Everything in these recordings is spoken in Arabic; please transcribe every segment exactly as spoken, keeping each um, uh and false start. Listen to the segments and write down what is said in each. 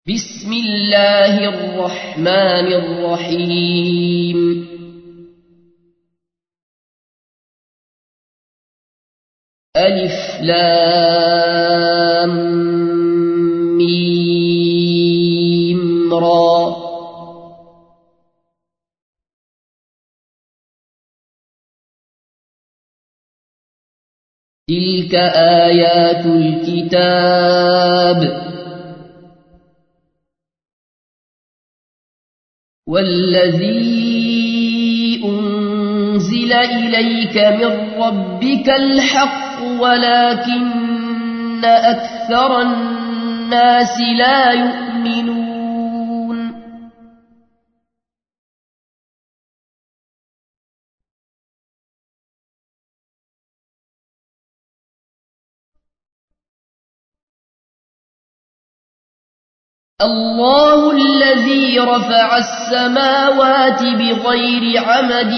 بسم الله الرحمن الرحيم ألف لام ميم را تلك آيات الكتاب والذي أنزل إليك من ربك الحق ولكن أكثر الناس لا يؤمنون الله الذي رفع السماوات بغير عمد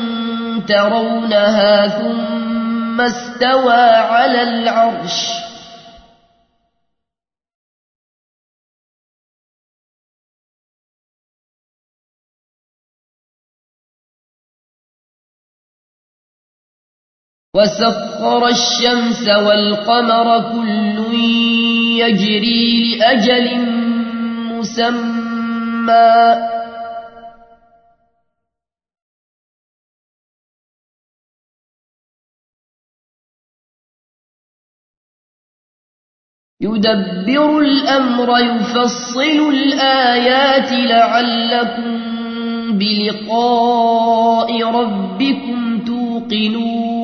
ترونها ثم استوى على العرش وسخر الشمس والقمر كل يجري لأجل مسمى يدبر الأمر يفصل الآيات لعلكم بلقاء ربكم توقنون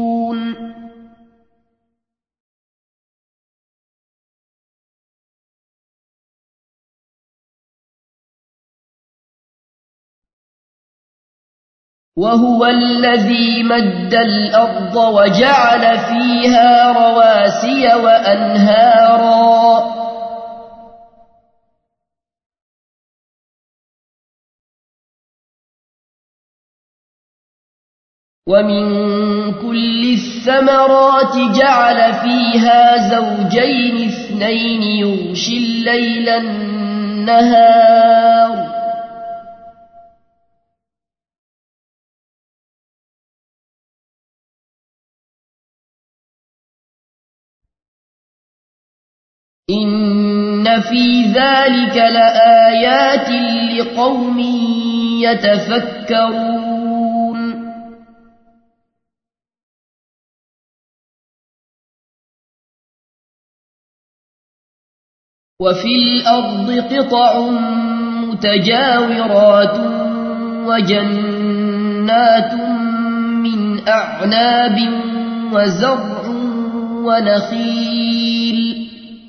وهو الذي مد الأرض وجعل فيها رواسي وأنهارا ومن كل الثمرات جعل فيها زوجين اثنين يغشي الليل النهار إن في ذلك لآيات لقوم يتفكرون وفي الأرض قطع متجاورات وجنات من أعناب وزرع ونخيل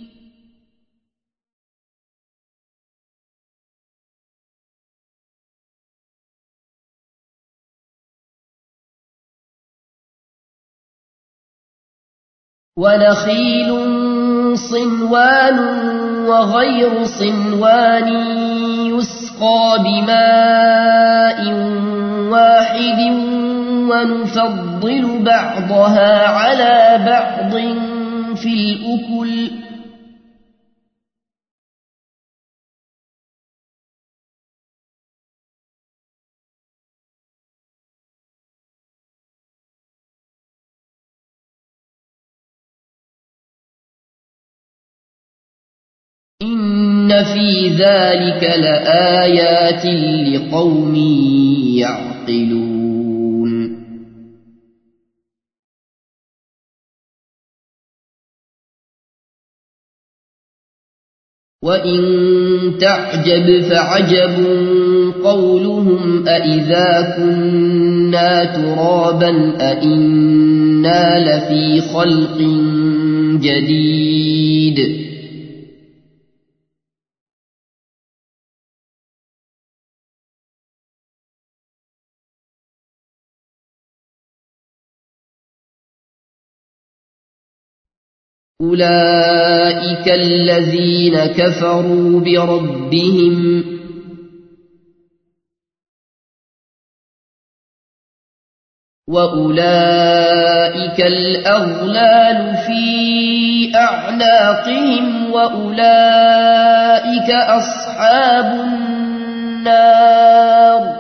ونخيل صنوان وغير صنوان يسقى بماء واحد ونفضل بعضها على بعض في الأكل إن في ذلك لآيات لقوم يعقلون وإن تعجب فعجب قولهم أإذا كنا ترابا أإنا لفي خلق جديد أولئك الذين كفروا بربهم وأولئك الأغلال في أعناقهم وأولئك أولئك أصحاب النار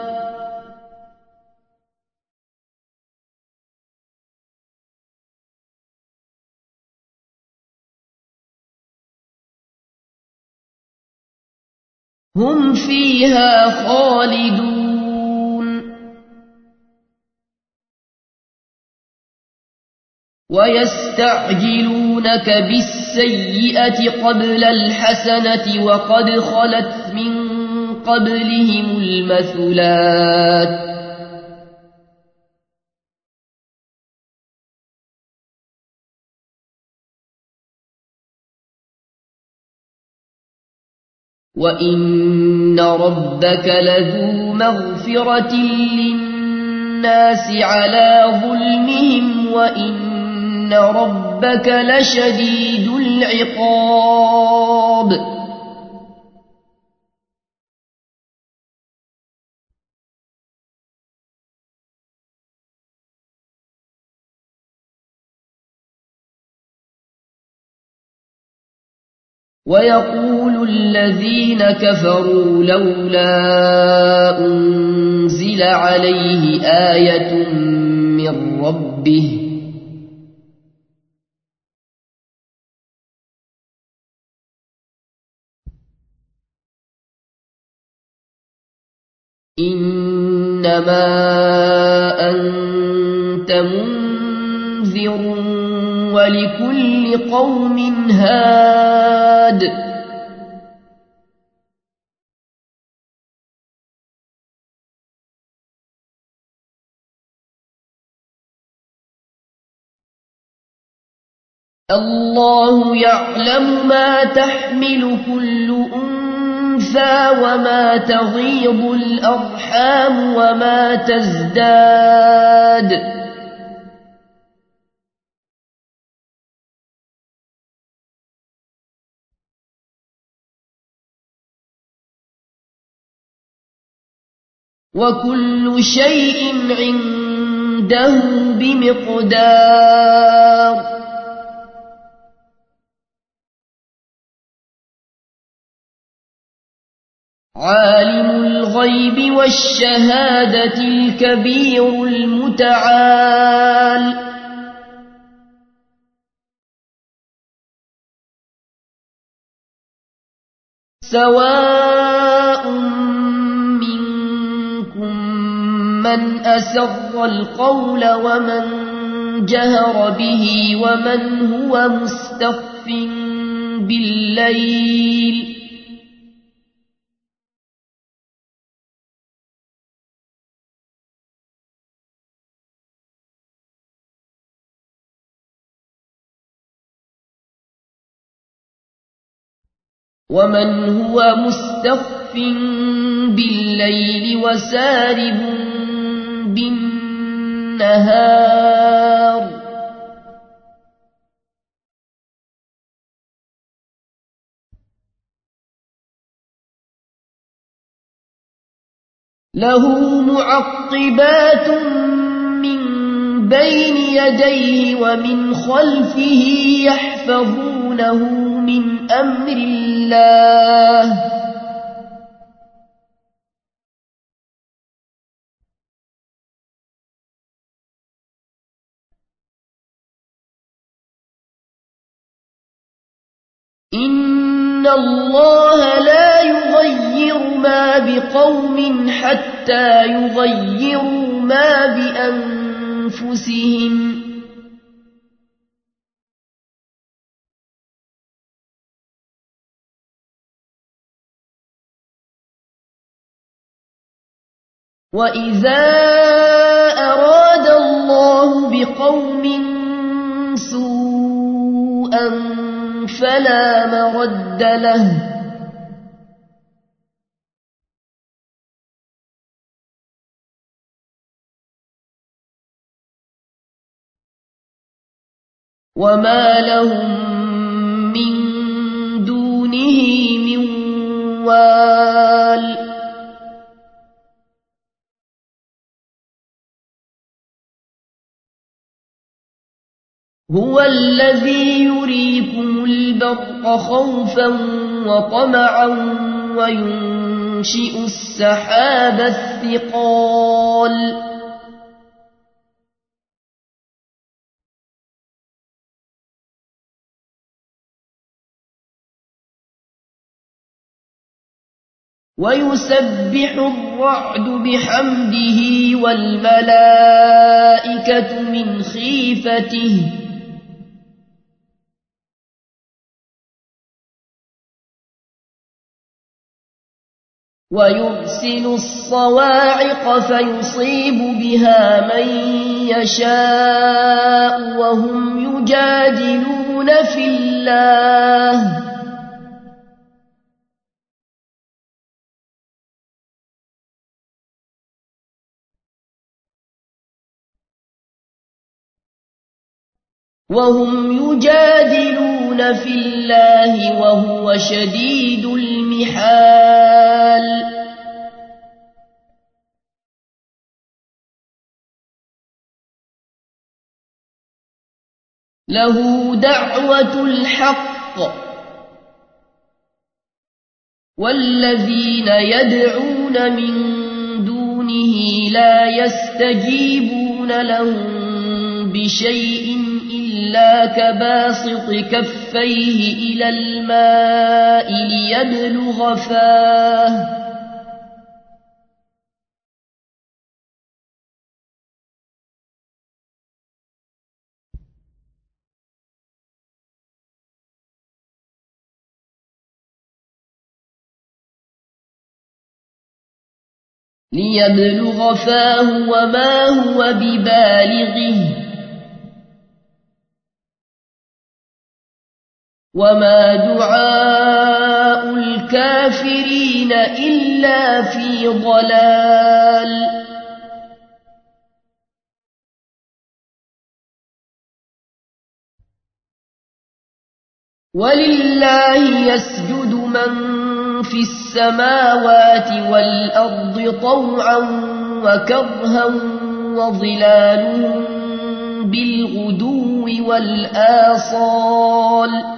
هم فيها خالدون ويستعجلونك بالسيئة قبل الحسنة وقد خلت من قبلهم المثلات وإن ربك لذو مغفرة للناس على ظلمهم وإن ربك لشديد العقاب ويقول الذين كفروا لولا أنزل عليه آية من ربه إنما أنت منذر ولكل قوم هاد الله يعلم ما تحمل كل أنثى وما تغيض الأرحام وما تزداد وكل شيء عنده بمقدار عالم الغيب والشهادة الكبير المتعال سواء من أسر القول ومن جهر به ومن هو مستخف بالليل ومن هو مستخف بالليل وسارب بالنهار له معقبات من بين يديه ومن خلفه يحفظونه من أمر الله إن الله لا يغير ما بقوم حتى يغيروا ما بأنفسهم وإذا أراد الله بقوم سوءا فلا مرد له وما لهم من دونه من وال هو الذي يريكم البرق خوفا وطمعا وينشئ السحاب الثقال ويسبح الرعد بحمده والملائكة من خيفته ويرسل الصواعق فيصيب بها من يشاء وهم يجادلون في الله وهم يجادلون في الله وهو شديد المحال له دعوة الحق والذين يدعون من دونه لا يستجيبون لهم بشيء إلا كباسط كفيه إلى الماء ليبلغ فاه ليبلغ فاه وما هو ببالغه وما دعاء الكافرين إلا في ضلال ولله يسجد من في السماوات والأرض طوعا وكرها وظلالهم بالغدو والآصال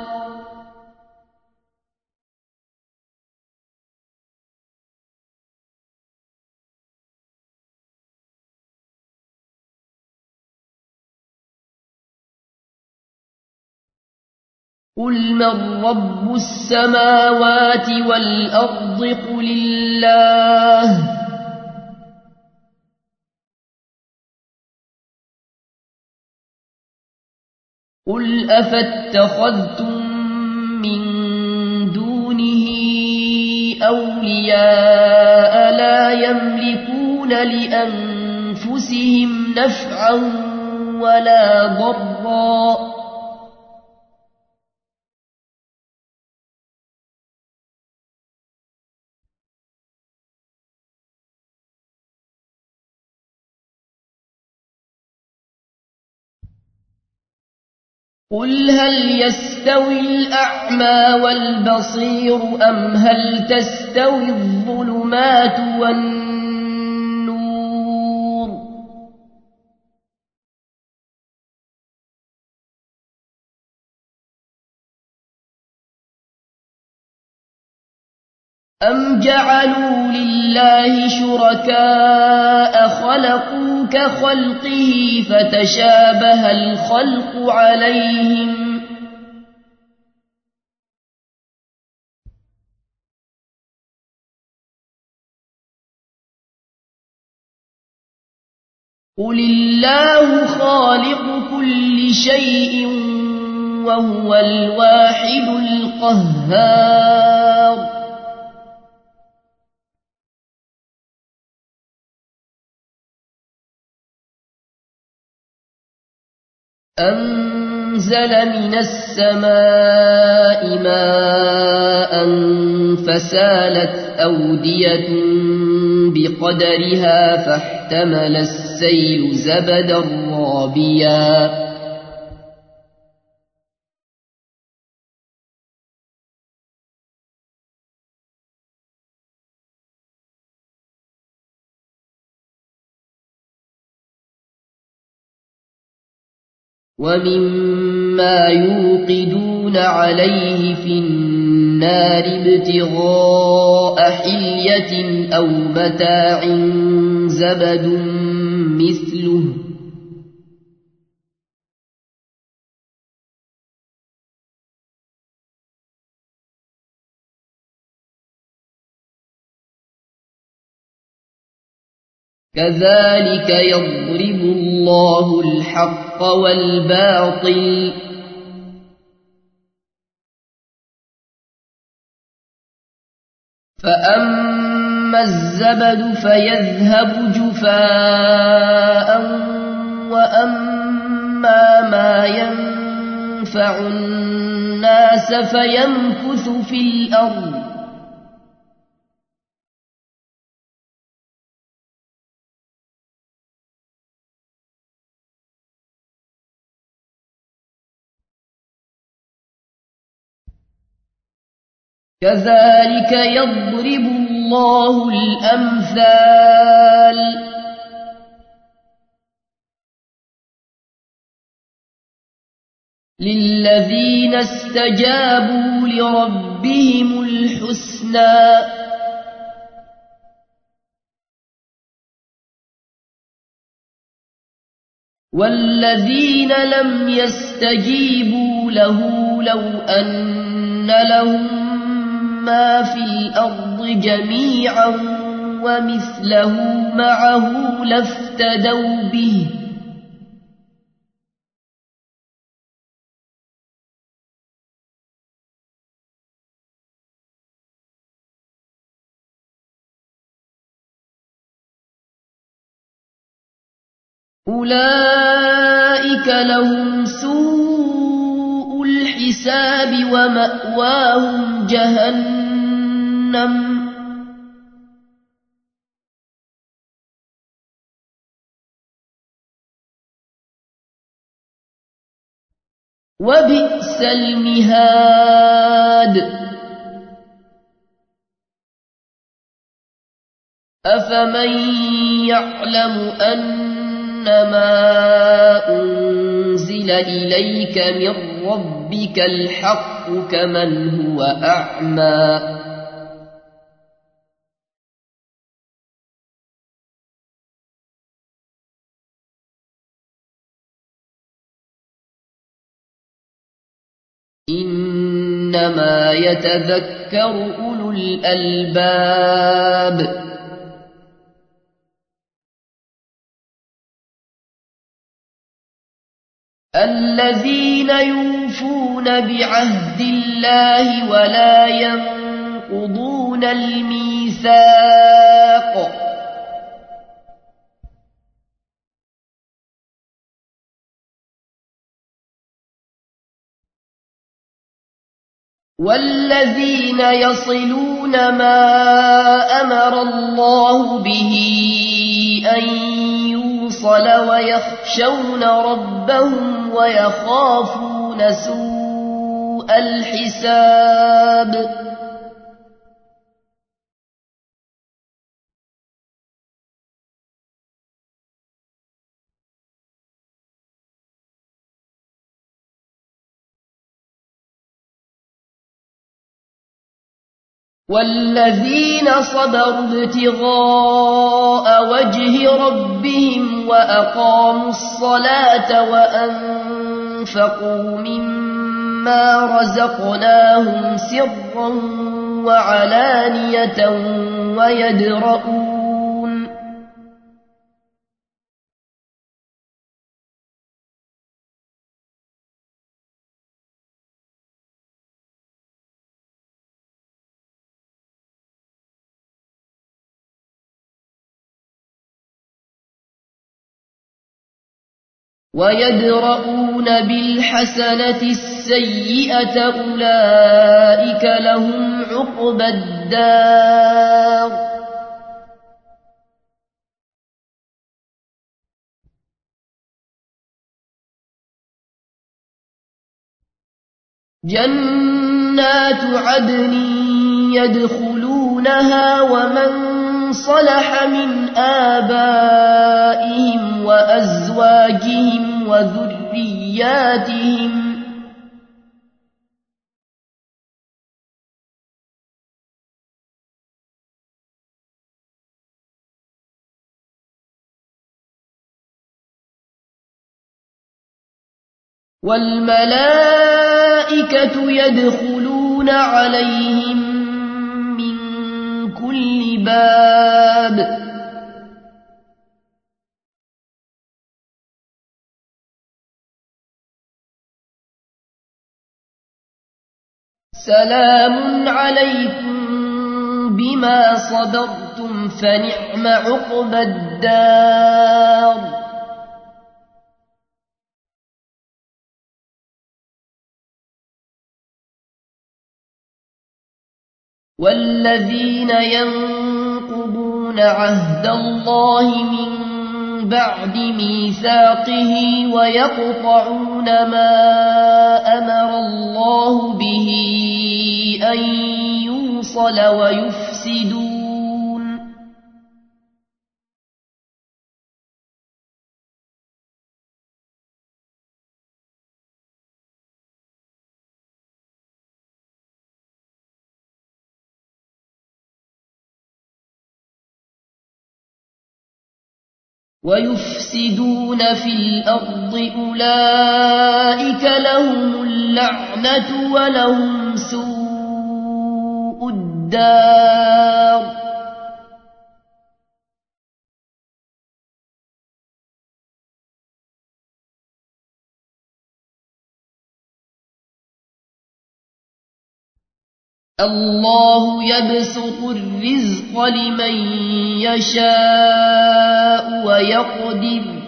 قل من رب السماوات والأرض قل الله قل أفاتخذتم من دونه أولياء لا يملكون لأنفسهم نفعا ولا ضرا قل هل يستوي الأعمى والبصير أم هل تستوي الظلمات والنور أم جعلوا لله شركاء خلقوا كخلقه فتشابه الخلق عليهم قل الله خالق كل شيء وهو الواحد القهار أنزل من السماء ماء فسالت أودية بقدرها فاحتمل السيل زبدا رابيا ومما يوقدون يردون عليه في النار ابتغاء حلية أو متاع زبد مثله كذلك يضرب الله الحق والباطل فأما الزبد فيذهب جفاء وأما ما ينفع الناس فيمكث في الأرض كذلك يضرب الله الأمثال للذين استجابوا لربهم الحسنى والذين لم يستجيبوا له لو أن لهم ما في الأرض جميعا ومثله معه لافتدوا به أولئك لهم سوء الحساب ومأواهم جهنم وبئس المهاد أفمن يعلم أنما أنزل إليك من ربك الحق كمن هو أعمى إنما يتذكر أولو الألباب الذين يوفون بعهد الله ولا ينقضون الميثاق والذين يصلون ما أمر الله به أن يوصل ويخشون ربهم ويخافون سوء الحساب والذين صبروا ابتغاء وجه ربهم وأقاموا الصلاة وأنفقوا مما رزقناهم سرا وعلانية ويدرؤون ويدرؤون بالحسنة السيئة أولئك لهم عقبى الدار جنات عدن يدخلونها ومن صلح من آبائهم وأزواجهم وذرياتهم والملائكة يدخلون عليهم من كل باب سلام عليكم بما صبرتم فنعم عقبى الدار والذين ينقضون عهد الله من بعد ميثاقه ويقطعون ما أمر الله به أن يوصل ويفسدون ويفسدون في الأرض أولئك لهم اللعنة ولهم سوء الدار الله يبسط الرزق لمن يشاء ويقدر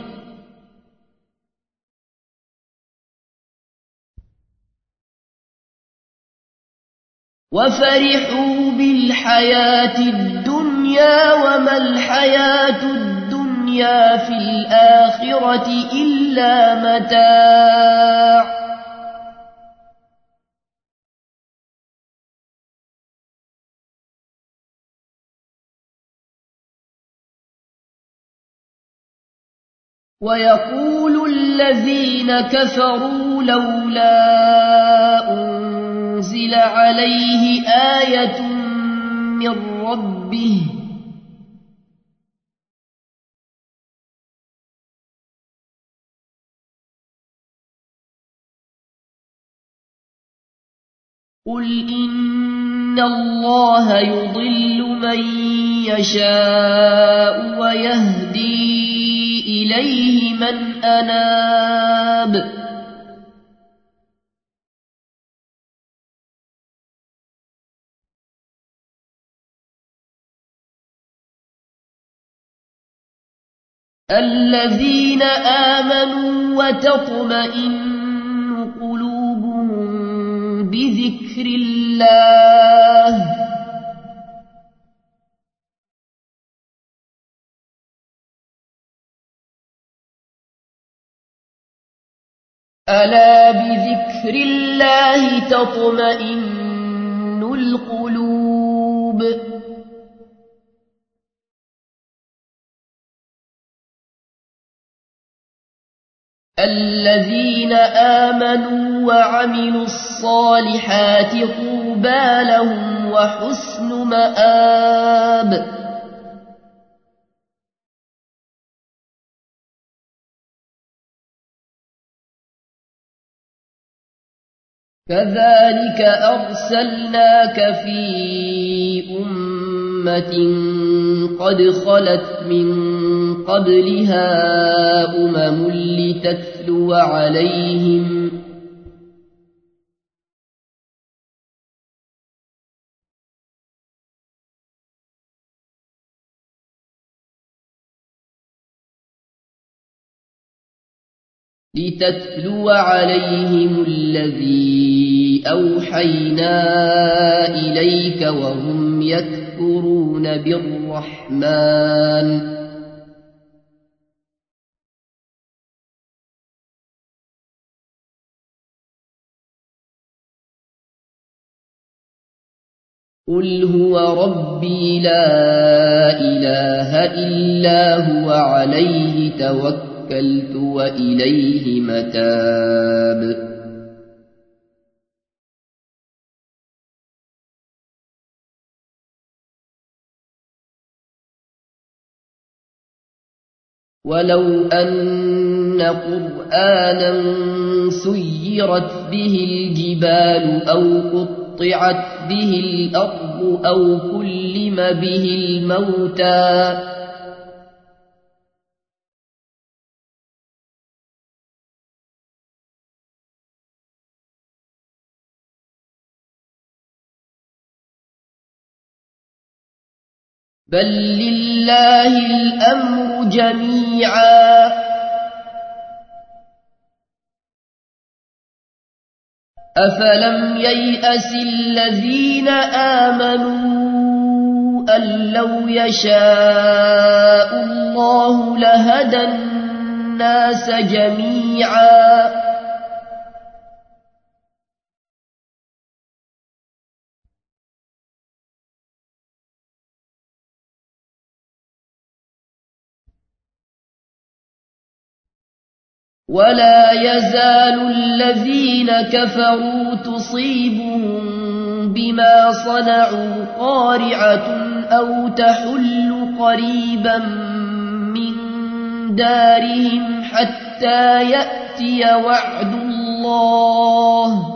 وفرحوا بالحياة الدنيا وما الحياة الدنيا في الآخرة إلا متاع ويقول الذين كفروا لولا أنزل عليه آية من ربه قل إن الله يضل من يشاء ويهدي إليه من أناب الذين آمنوا وتطمئن قلوبهم بذكر الله ألا بذكر الله تطمئن القلوب الذين آمنوا وعملوا الصالحات طوبى لهم وحسن مآب كذلك أرسلناك في أمة قد خلت من قبلها أمم لتتلو عليهم لتتلو عليهم الذي أوحينا إليك وهم يكفرون بالرحمن قل هو ربي لا إله إلا هو عليه توكلت وإليه متاب ولو أن قرآنا سيرت به الجبال أو قطعت به الأرض أو كلم به الموتى بل لله الأمر جميعا أفلم ييأس الذين آمنوا أن لو يشاء الله لهدى الناس جميعا ولا يزال الذين كفروا تصيبهم بما صنعوا قارعة أو تحل قريبا من دارهم حتى يأتي وعد الله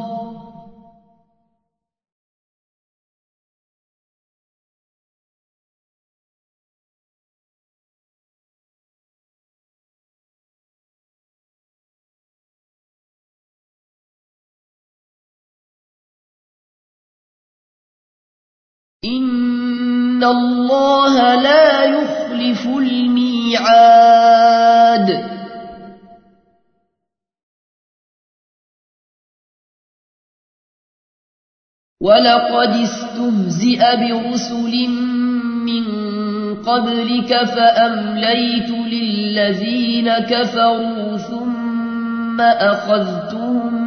إن الله لا يخلف الميعاد ولقد استهزئ برسل من قبلك فأمليت للذين كفروا ثم أخذتهم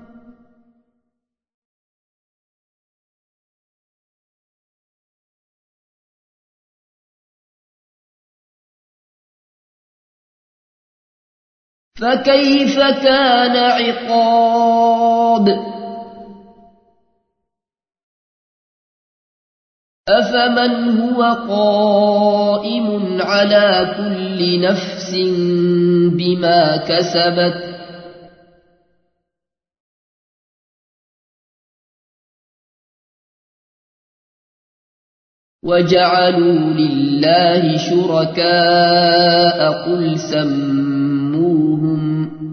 فكيف كان عقاب أفمن هو قائم على كل نفس بما كسبت وجعلوا لله شركاء قل سموهم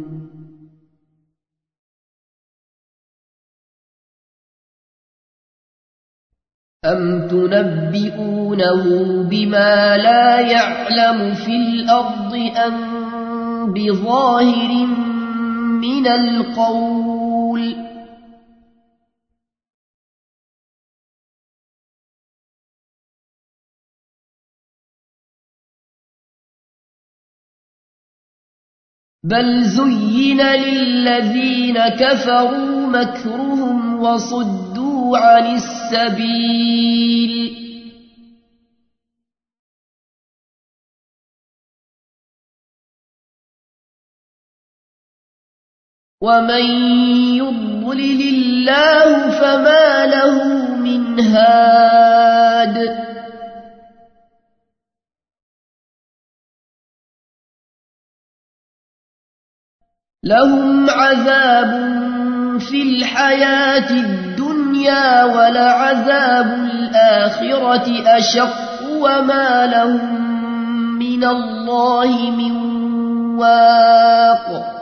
أم تنبئونه بما لا يعلم في الأرض أم بظاهر من القول بل زين للذين كفروا مكرهم وصدوا عن السبيل ومن يضلل الله فما له من هاد لهم عذاب في الحياة الدنيا ولعذاب الآخرة أشق وما لهم من الله من واق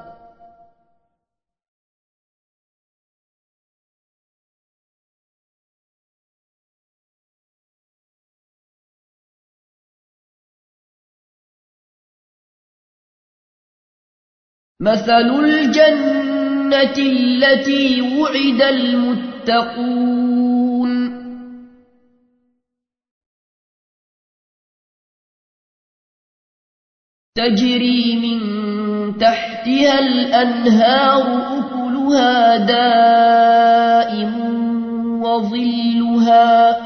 مثل الجنة التي وعد المتقون تجري من تحتها الأنهار أكلها دائم وظلها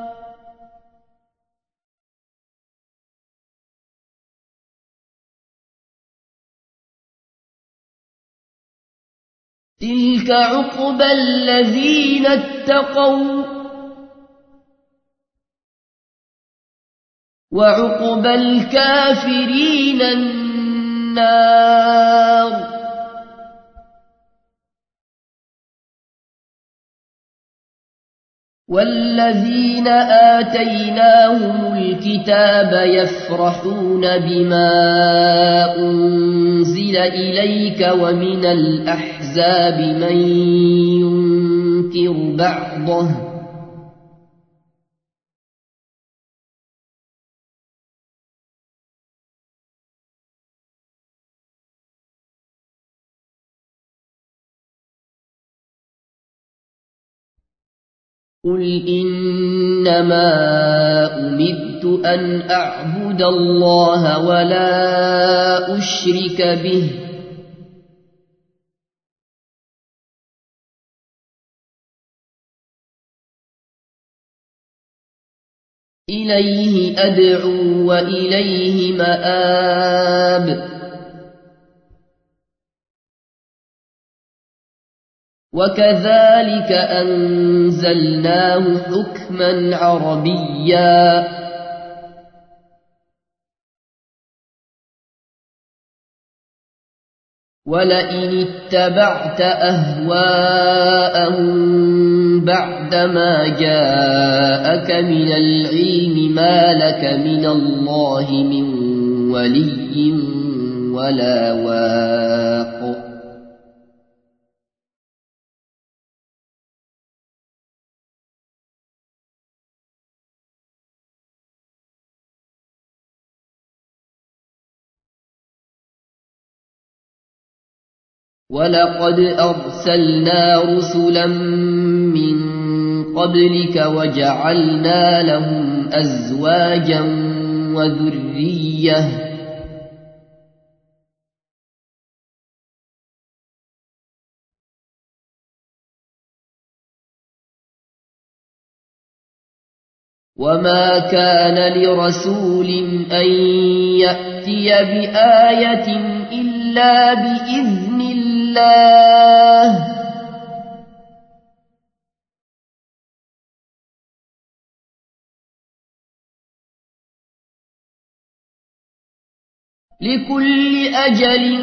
تلك عقبى الذين اتقوا وعقبى الكافرين النار والذين آتيناهم الكتاب يفرحون بما أنزل إليك ومن الأحزاب من ينكر بعضه قل إنما أمرت أن أعبد الله ولا أشرك به إليه أدعو وإليه مآب وكذلك أنزلناه حكما عربيا ولئن اتبعت أهواءهم بعدما جاءك من العلم ما لك من الله من ولي ولا واق ولقد أرسلنا رسلا من قبلك وجعلنا لهم أزواجا وذرية وما كان لرسول أن يأتي بآية إلا بإذن الله لكل أجل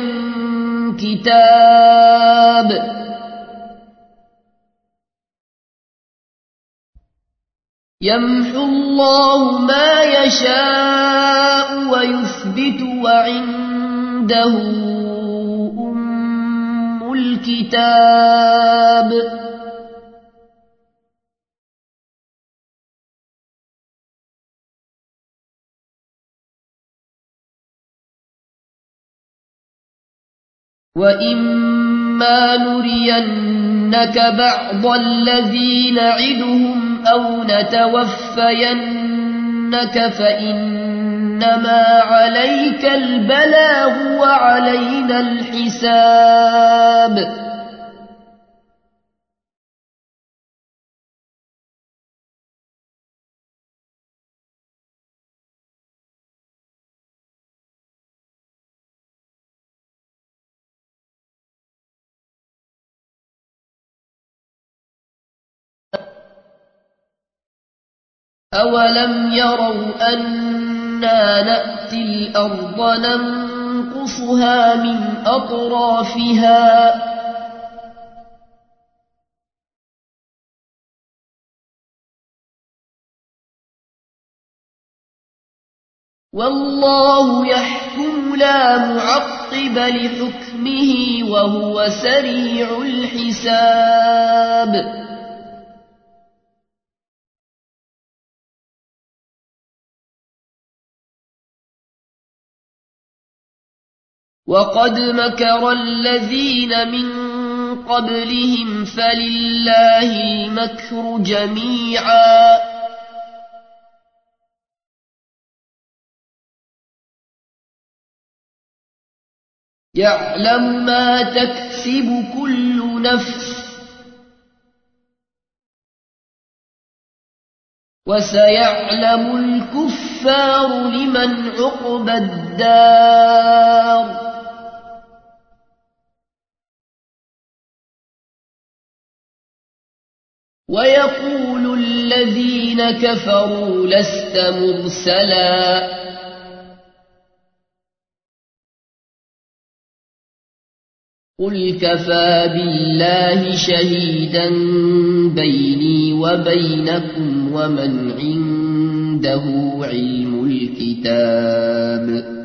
كتاب يمحو الله ما يشاء ويثبت وعنده أم الكتاب وإما نرينك بعض الذي نعدهم أو نتوفينك فإنما عليك البلاغ وعلينا الحساب أولم يروا أنا نأتي الأرض ننقصها من أطرافها والله يحكم لا معقب لحكمه وهو سريع الحساب وقد مكر الذين من قبلهم فلله المكر جميعا يعلم ما تكسب كل نفس وسيعلم الكفار لمن عقبى الدار ويقول الذين كفروا لست مرسلا قل كفى بالله شهيدا بيني وبينكم ومن عنده علم الكتاب